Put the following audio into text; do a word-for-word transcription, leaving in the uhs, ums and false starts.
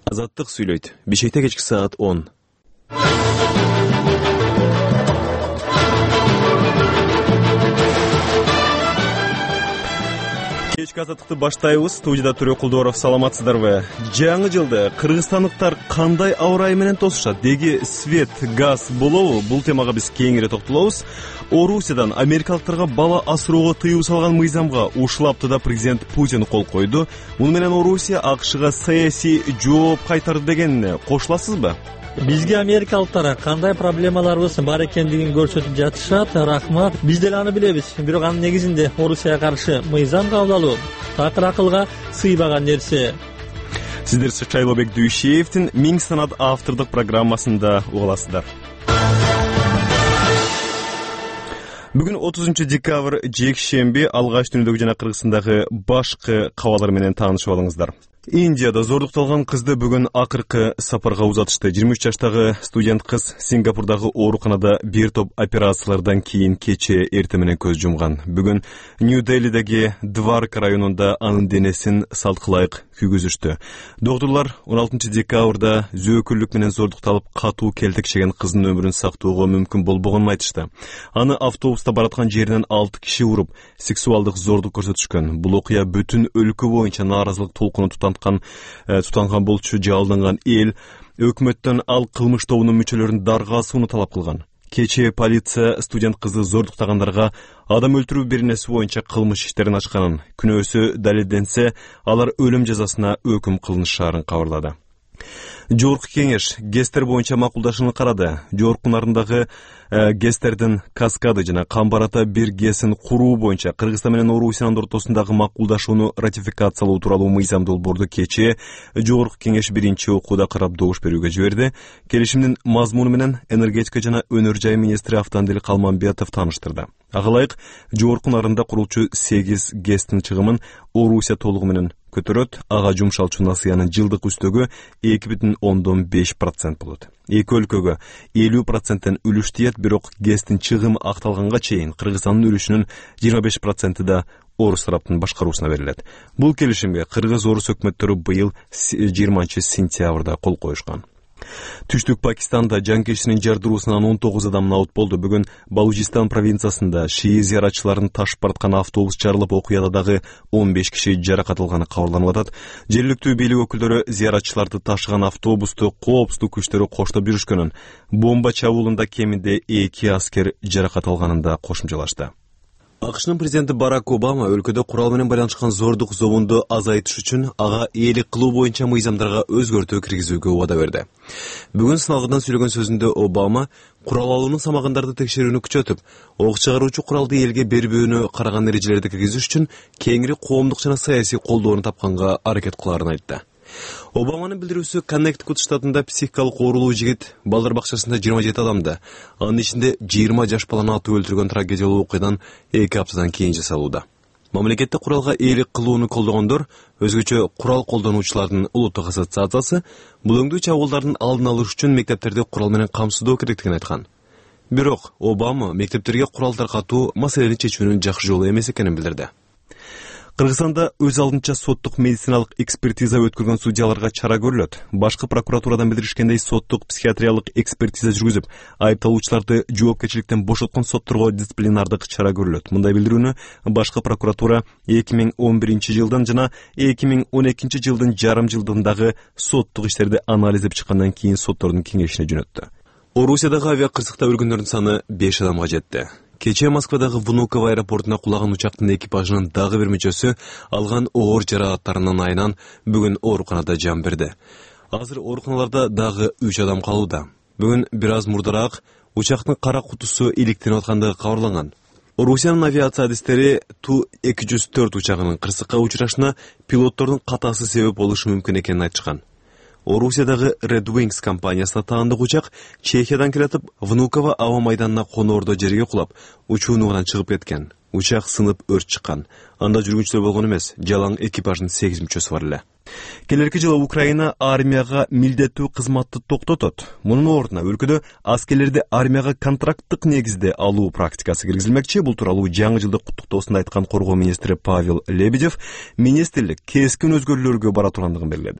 Азаттык сүйлөйт. Бишкекте кечки саат он. Кечки азаттыкты баштайбыз. Студияда Төрө Кулдоров, саламатсыздарбы? Жаңы жылды кыргызстандыктар кандай абырай менен тосушат? Деги свет, газ болобу? Бул темага биз кеңири токтолобуз. Орусиядан америкалыктарга бала асырууга тыюу салган мыйзамга ушул аптада президент Путин кол койду. Муну менен Орусия АКШга саясий жооп кайтарды дегенине кошуласызбы? Бизге америкалыктар кандай проблемаларыбыз бар экендигин көрсөтүп жатышат. Рахмат. Биз деле аны билебиз. Бирок анын негизинде Орусияга каршы мыйзам кабыл алуу такыр акылга сыйбаган нерсе. Сиздер Шайлообек Дүйшеевдин Миң санат автордук программасында угаласыздар. Бүгүн отузунчу декабрь жекшемби, алгач түнүдөгү жана Кыргызстандагы башкы кабарлар менен таанышып алыңыздар. Индияда зордукталган кызды бүгүн акыркы сапарга узатышты. жыйырма үч жаштагы студент кыз Сингапурдагы ооруканада бир топ операциялардан кийин кечээ эртең менен көз жумган. Бүгүн Нью-Делидеги Дварка районунда анын денесин салткылайык күйгүзүштү. Доктурлар он алтынчы декабрда зөөкүрлүк менен зордукталып катуу келтекшеген кыздын өмүрүн сактоого мүмкүн болбогонун айтышты. Аны автобуста бараткан жеринен алты киши уруп, сексуалдык зордук көрсөтүшкөн. Бул окуя бүтүн өлкө боюнча нааразылык толкуну тутанган тутанган болчу жалданган эл өкмөттөн ал кылмыш тобунун мүчөлөрүн дарга асууну талап кылган. Кечээ полиция студент кызы зордуктагандарга адам өлтүрүү беренеси боюнча кылмыш иштерин ачканын, күнөөсү далилденсе, алар өлүм жазасына өкүм кылынышаарын кабарлады. Жогорку кеңеш ГЭСтер боюнча макулдашууну карады. Жогорку нарындагы ГЭСтердин Каскады жана Камбарата бир ГЭСин куруу боюнча Кыргызстан менен Орусиянын ортосундагы макулдашууну ратификациялоо тууралуу мыйзам долбоорду кечээ Жогорку кеңеш биринчи окууда карап добуш берүүгө жиберди. Келишимдин мазмуну менен энергетика жана өнөр жай министри Автандил Калманбетов тааныштырды. Ага ылайык жогорку нарында курулчу сегиз ГЭСтин чыгымын Орусия толугу менен көтөрөт. Ага жумшалчу насыянын жылдык үстөгү эки бүтүн ондон беш процент болот. Эки өлкөгө элүү проценттен үлүш тиет, бирок ГЭСтин чыгымы акталганга чейин Кыргызстандын үлүшүнүн жыйырма беш проценти да Орус тараптын башкаруусуна берилет. Бул келишимге Кыргыз-Орус өкмөттөрү быйыл жыйырманчы сентябрда кол коюшкан. Түштүк Пакистанда жанкечтинин жардыруусунан он тогуз адам наут болду. Бүгүн Балучистан провинциясында шии зыяратчыларын ташып бараткан автобус жарылып, окуяда дагы он беш киши жаракат алганы кабарланып атат. Жергиликтүү бийлик өкүлдөрү зыяратчыларды ташыган автобусту коопсуздук күчтөрү коштоп жүрүшкөнүн, бомба чабуулунда кеминде эки аскер жаракат алганын да кошумчалашты. АКШнын президенти Барак Обама өлкөдө курал менен байланышкан зордук зобунду азайтыш үчүн ага ээлик кылуу боюнча мыйзамдарга өзгөртүү киргизүүгө убада берди. Бүгүн сыналгыдан сүйлөгөн сөзүндө Обама курал алуунун самагандарды текшерүүнү күчөтүп, ок чыгаруучу куралды элге бербөөнү караган эрежелерди киргизиш үчүн кеңири коомдук жана саясий колдоону тапканга аракет кылаарын айтты. Обаманын билдирүүсү Коннектикут штатында психикалык оорулуу жигит балдар бакчасында жыйырма жети адамды, анын ичинде жыйырма жаш баланы атып өлтүргөн трагедиялуу окуядан эки аптадан кийин жасалууда. Мамлекетте куралга ээлик кылууну колдогондор, өзгөчө курал колдонуучулардын улуттук ассоциациясы булөңдүү чабуулдардын алдын алыш үчүн мектептерди курал менен камсыздоо керектигин айткан. Бирок Обама мектептерге курал таркатуу маселени чечүүнүн жакшы жолу эмес экенин билдирди. Кыргызстанда өз алдынча соттук медициналык экспертиза өткөргөн судьяларга чара көрүлөт. Башкы прокуратурадан билдиришкендей, соттук психиатриялык экспертиза жүргүзүп, айыпталуучуларды жоопкерчиликтен бошоткон сотторго дисциплинардык чара көрүлөт. Мындай билдирүүнү башкы прокуратура эки миң он биринчи жылдан жана эки миң он экинчи жылдын жарым жылдындагы соттук иштерди анализдеп чыккандан кийин соттордун кеңешине жөнөттү. Орусиядагы авиакырсыкта өлгөндөрдүн саны беш адамга жетти. Кечээ Москвадагы Внуково аэропортуна кулаган учактын экипажынын дагы бир мүчөсү алган оор жаракаттарынын айынан бүгүн ооруканада жан берди. Азыр ооруканаларда дагы үч адам калууда. Бүгүн бир аз мурдараак учактын кара кутусу иликтенип аткандыгы кабарланган. Орусиянын авиация адистери Ту эки жүз төрт учагынын кырсыкка учурашына пилоттордун катасы себеп болушу мүмкүн экенин айтышкан. Орусиядагы Red Wings компаниясына таандык учак Чехиядан келатып, Внуково аба майданына коноордо жерге кулап, учуунугунан чыгып кеткен. Учак сынып өрт чыккан. Анда жүргүнчүлөр болгон эмес, жалаң экипаждын сегиз мүчөсү бар эле. Келерки жылы Украина армияга милдеттүү кызматты токтотот. Мунун ордуна өлкөдө аскерлерди армияга контракттык негизде алуу практикасы киргизилмекчи. Бул тууралуу жаңы жылдык куттуктоосунда айткан коргоо министри Павел Лебедев министрлик кескин өзгөрүүлөргө бара тургандыгын белгиледи.